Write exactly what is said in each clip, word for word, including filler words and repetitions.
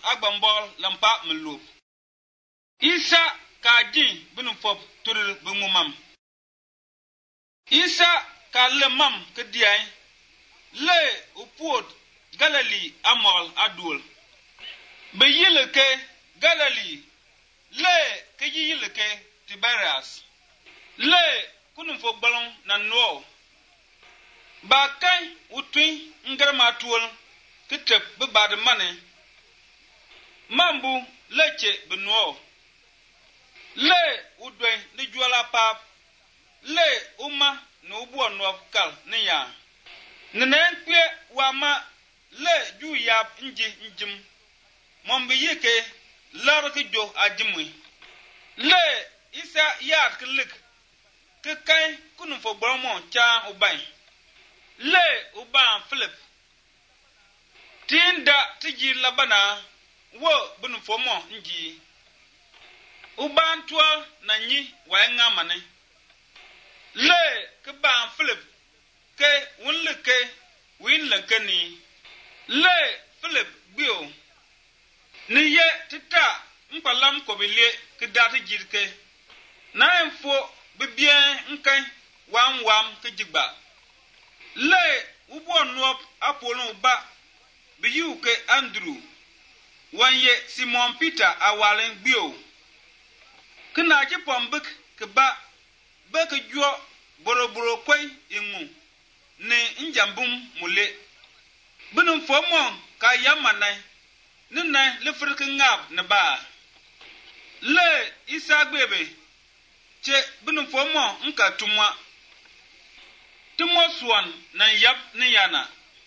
agbambol lampa melop Isa ka din binu fop turil bumumam Isa ka le mam ke diay le upod Galili amol adul be yile ke Galili le ke yile ke Tiberias le kunum fo balon na no ba kai utwi ngarma tuol kitep be bad mane mambu leche benwo le udwe ni juala pap le uma no ubu no kal ni ya nenen kwe wama le ju yap nji njim mombe yeke lar ke jo ajimwi le isa yat klik ke kai kunu fo gbomo cha ubai le uban Philip tinda tiji labana wo bunu fo mo nji uban twa na nyi wa nga mane le ke ban Philip ke wunle ke win le kani le Philip bio ni ye tita mpalam ko bele ke data jirke na enfo bibien nkan wan wam ke jigba le ubo nuop apolon ba biyu ke Andrew wanye Simon Peter awalen bio kena ke pombek ke ba ba ke jo boroboro kwai imu ne njambum mule bunun fomon ka yamanai nina le frike ngab ne ba le Isa gbebe che bunun fomon nka tumwa tumo suwan na yap ne yana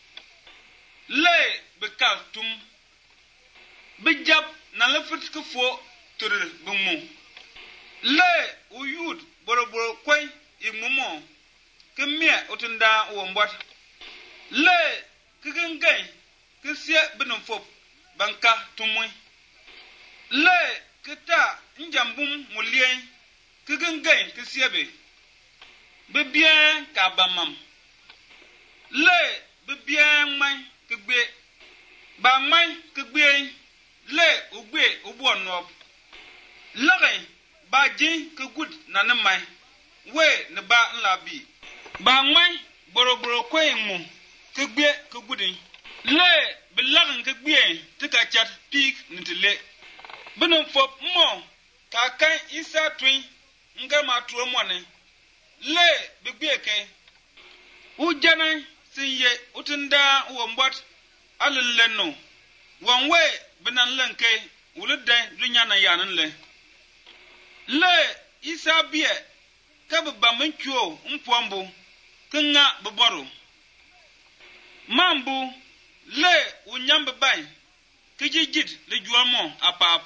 le bekal tum bijab na le frike fo tur bumu le uyud boroboro kwai imumo kemia utunda wombot le kigengai kisia binumfop banka tumwe le kita njambum mulien kigengai kisiabe bebien kabamam le bebien mai kigbe ba mai kigbe le ugbe ubuonop le ba jin kigud nanamai we ne ba nlabi ba mai boroboro kwemu kegbe kegudin le bilagan kegbe tika chat pik nitile binu fop mo ka kan Isa twin ngama tuo mone le bigbe ke ujana sinye utunda wombot alileno wanwe binan lenke uludde dunya na yanan le le Isa bie kabe bamanchuo mpombo kenga boboro mambu le unyambe bai kijijit le juamo apap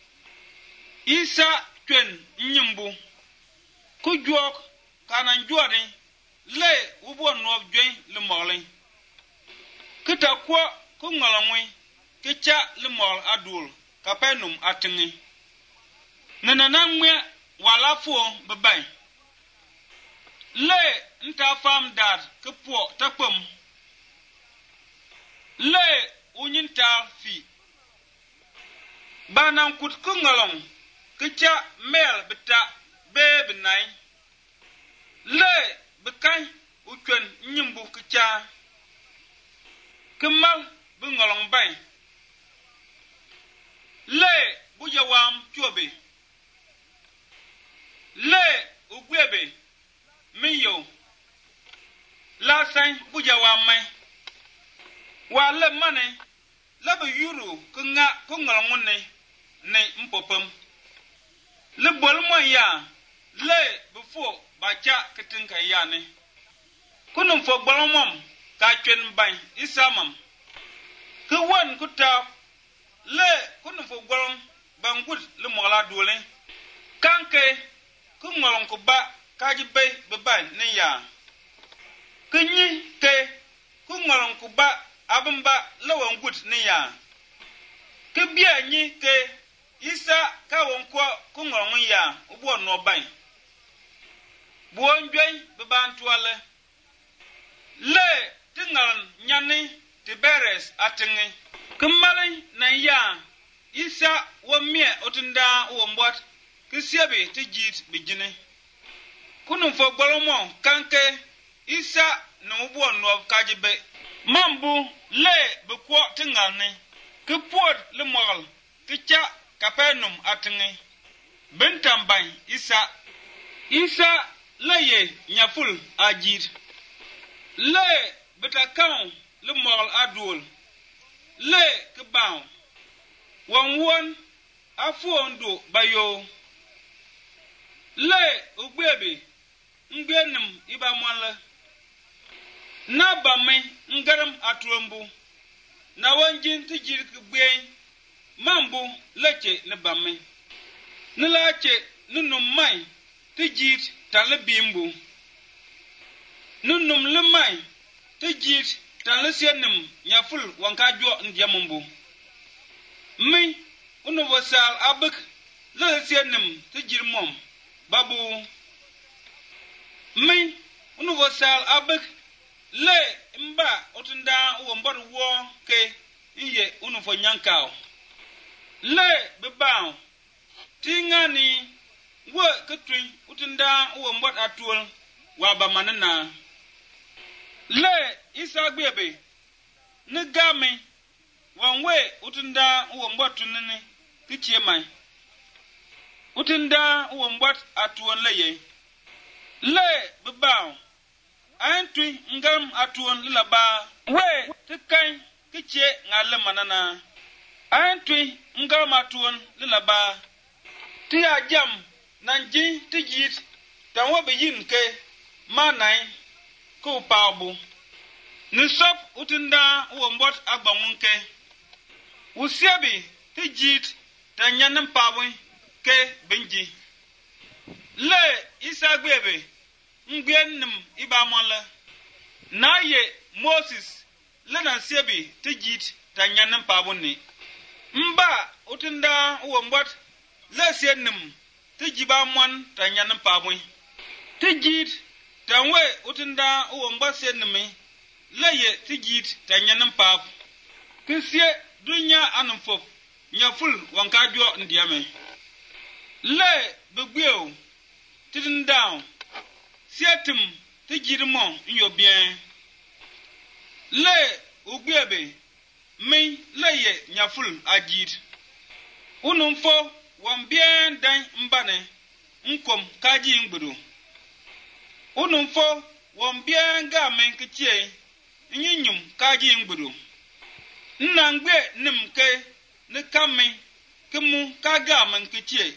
Isa twen nyimbu ku juok kanan juade le ubo no gwen le molin kita kwa ku ngolonwi kicha le mol adul kapenum atingi nanana mwe wala fo bebai le nta fam dar ke po takpom le unyinta fi banan kut kungolong kicha mel bita be benai le bekai ukwen nyimbu kicha kemal bungolong bai le bujawam chobe le ugwebe miyo la sain buja wa mai wa le mane la be yuru kunga kungalongun ne ne mpopam le bol mo ya le befo ba cha kitinka ya ne kunum fo gbolomom ka twen ban isamam ke won kuta le kunum fo gbolom bangut le mola dole kanke kungolon ko ba kaji bay beban ne ya kunyi ke kungolon ko ba abamba lawan gut ne ya ke bia nyi ke Isa ka won ko kungolon ya ubo no ban buondwen beban tuale le tingal nyane Tiberias atingi kemalin na ya isa wa mie otunda wo mbot kisiabe te jit bijine kunum fo gbolomo kanke isa no bo no kajibe mambu le bekwo tingalne ke pod le moral ke cha kapenum atingi bentamban isa isa leye nyaful ajit le betakan le moral adul le ke bawo wan won afuondo bayo le ogbebe ngbenum iba monla na bamai ngaram atrombu na wanjin tijir kgben mambu leche ne bamai nlache nunum mai tijir talbimbu nunum lemai tijir talsienum nyaful wankajo ndiamumbu mi unuvosal abek lesienum tijir mom babu mi unuvosal abek le mba otunda wo mbor wo ke iye unufo nyankao le bebaw tingani wo ketwi utunda wo mbor atul wa bamanana le isagbebe ne game wanwe utunda wo mbor tunene kichie mai utunda wo mbor atul leye le bebaw Antwi ngam atuon lilaba we tikai kiche ngale manana Antwi ngam atuon lilaba ti ajam nanji tijit tanwa beyin ke manai ko pabu nisop utinda wo mbot agbamunke usiabi tijit tanyanem pabu ke benji le isagbebe ngbenum ibamonla naye Moses lena sebi tijit tanyanem pabunni mba utunda wo mbot lesenum tijiba mon tanyanem pabun tijit tanwe utunda wo mbot senumi leye tijit tanyanem pab kisie dunya anumfop nyaful wankajo ndiame le begweo tidindown Sietum tijirmo nyo bien le ugbebe mi leye nyaful ajid unumfo wan bien dan mbane nkom kaji ngbudu unumfo wan bien ga men kichie nyinyum kaji ngbudu nnangbe nimke ne kame kemu kaga men kichie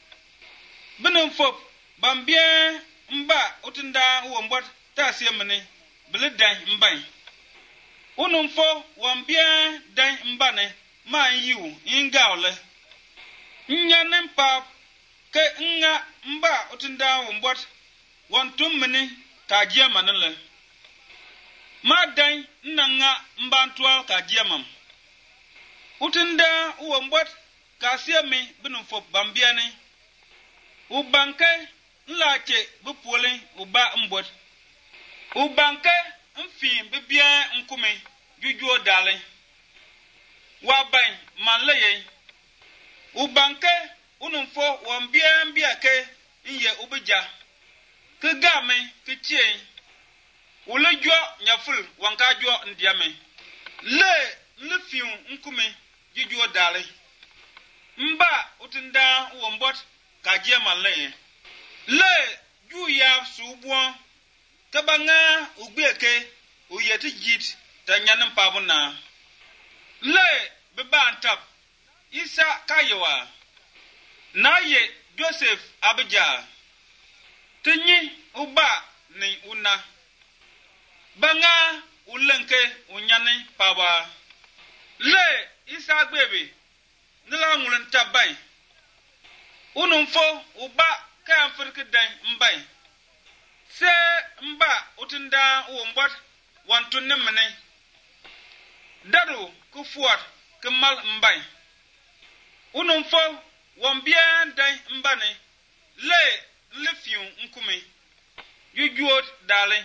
binumfo bambien mba utunda wo mbot tasie mene bledan mban unumfo wambia dan mbane man yiwu ingawle nyanem pap ke nga mba utunda wo mbot wontum mene kajia manele ma dan nanga mbantwa kajia mam utunda wo mbot kasie me binumfo bambiane ubanke nlache bupole uba mbot ubanke mfin bibia nkume jujuo dale waban manleye ubanke unumfo wambia mbia ke nye ubija kegame kichie ulejo nyaful wankajo ndiame le lefiun nkume jujuo dale mba utunda wombot kajia manleye le ju ya subuon kabanga ugbeke uyeti jit tanyanem pabuna le bebantap isa kayewa naye Joseph abija tinyi uba ni una banga ulenke unyane paba le isa gbebe nila ngulen tabai unumfo uba kan firki dan mbai se mba utunda wo mbot wantun nemne dadu ku fuat kemal mbai unumfo wombia dan mbane le lefiun nkume yujuot dale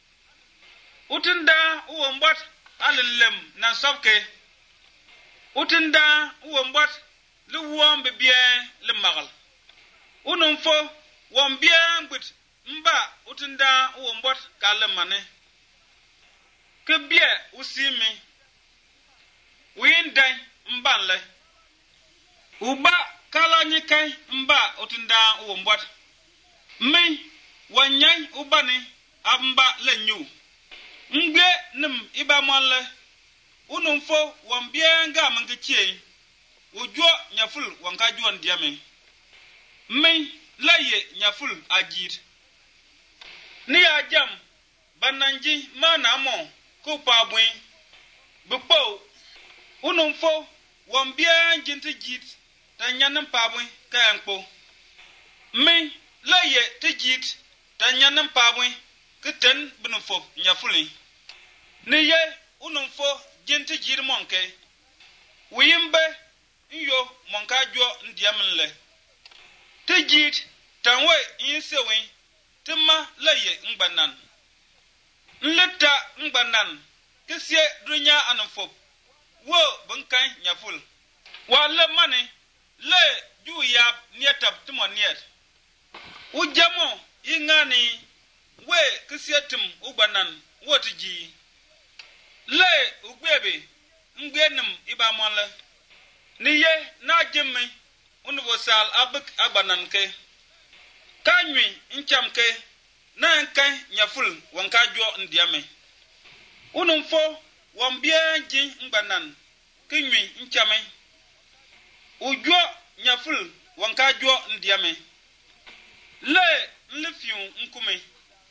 utunda wo mbot alelem na sabke utunda wo mbot le wom be bien le magal unum fo wom bien but mba utunda wo mbot ka le mane ke bie usimi win dai mban le uba kala nyikai mba utunda wo mbot mi wanyai ubani amba le nyu ngbe nim iba monle unum fo wom bien ga mangichie ujo nyaful wanka juon diame mi laye nyaful ajir ni ajam bananji mana mo ko pabwin bupo unum fo wom bien jinti jit tanyan pabwin ka enpo mi laye tijit tanyan pabwin keten bunum fo nyafulin ni ye unum fo jinti jir monke wimbe iyo monka jo ndiamle tijit tanwe insewe tima laye ngbanan nleta ngbanan kisie dunya anfop wo bunkan nyaful wala mane le ju ya nietab timoniet ujamo ingani we kisie tim ugbanan wotiji le ugbebe ngbenim ibamonle niye na jemme universal abik agbanan ke kanwi ncham ke na nkan nyaful wanka jo ndiame unumfo wombia ji ngbanan kinwi nchame ujo nyaful wanka jo ndiame le nlefiu nkume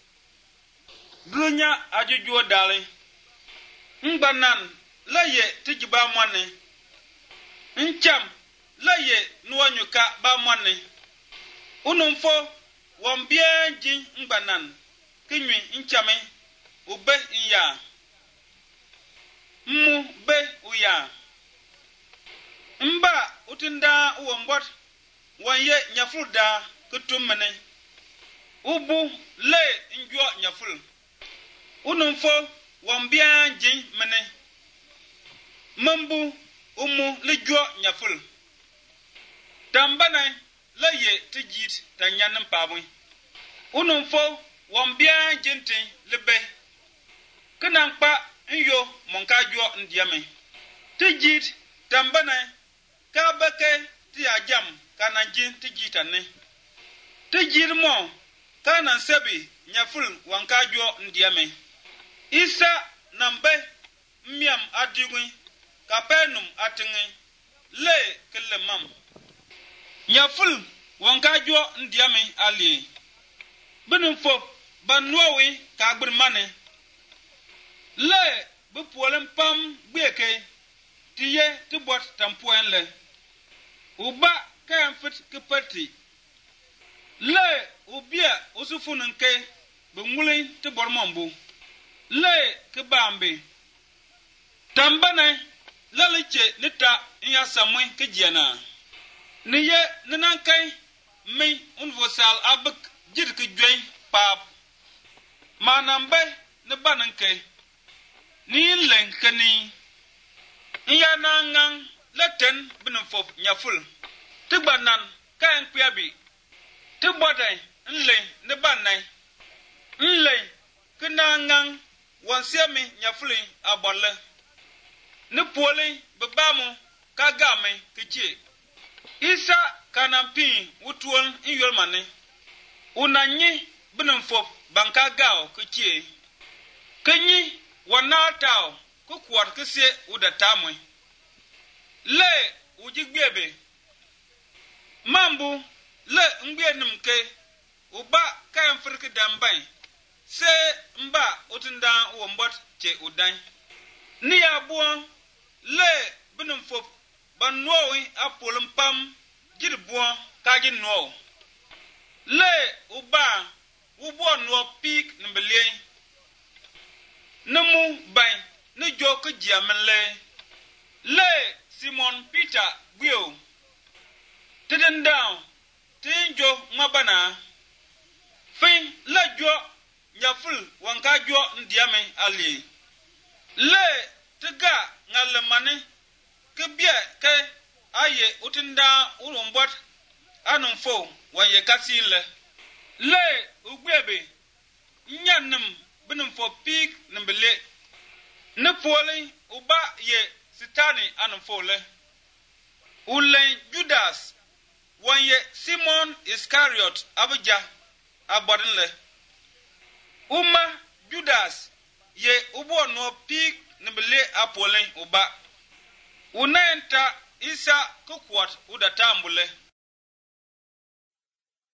dunya ajujo dale ngbanan laye tijiba mwane ncham laye nuwanyuka ba mwane unumfo wombia ji ngbanan kinwi nchame ube nya mu be uya mba utinda uwombot wanye nyafulda kutumene ubu le njwo nyaful unumfo wombia ji mene mambu umu lijwo nyaful tambana laye tijit tanyan pabwi unumfo wombia jinti lebe kanampa nyo monka jo ndiame tijit tambana ka beke ti ajam kana jin tijitane tijir mo kana sebi nyaful wanka jo ndiame isa nambe miam adigwi kapenum atingi le kelemam nyaful wanka jo ndiame ali binufo banwowi ka gbirmane le bu polen pam gbeke tiye tibot tampoen le uba kan fit kipati le ubia usufunun ke bu ngulin tibor mombu le kibambe tambane laliche nita iya samwe kejana niye nanankai mi universal abik jirki jwe pap manambe ne bananke ni lenkani iya nangang leten binfop nyaful tibanan kan piabi tibodai nle ne banai nle kinangang wansiami nyafuli abole ne poli bebamu kagame kichi isa kanampi wutuon inyolmane unanyi binfop banka gao kichi kenyi wanatao kukwar kise udatamwe le ujigbebe mambu le ngbenum ke uba kan firki dambai se mba utunda wombot che udan ni abuon le binum fop banwowi apolum pam jirbuon kaji no le uba ubo no pik nbele numu bai ni joko jiamle le Simon Peter Guio tidin down tinjo mabana fin la jo nyaful wanka jo ndiame ali le tiga ngalemane ke bia ke aye utinda urumbot anumfo wanye kasin le le ugwebe nyanum binumfo pig numbele ne poli uba ye sitani anumfo le ulen Judas wanye Simon Iscariot abuja abodin le uma Judas ye ubo no pig numbele apolen uba unenta Isa kukwat udatambule